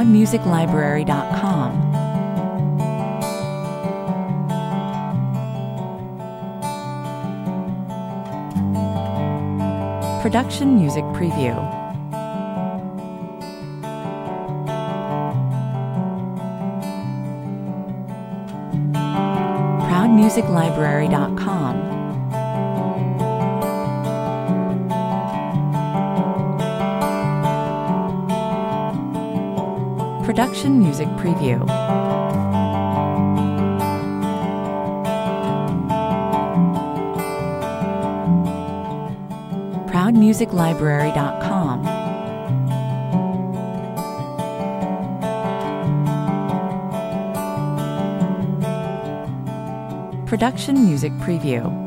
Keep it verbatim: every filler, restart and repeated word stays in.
proud music library dot com. Production Music Preview. proud music library dot com. Production Music Preview. proud music library dot com. Production Music Preview.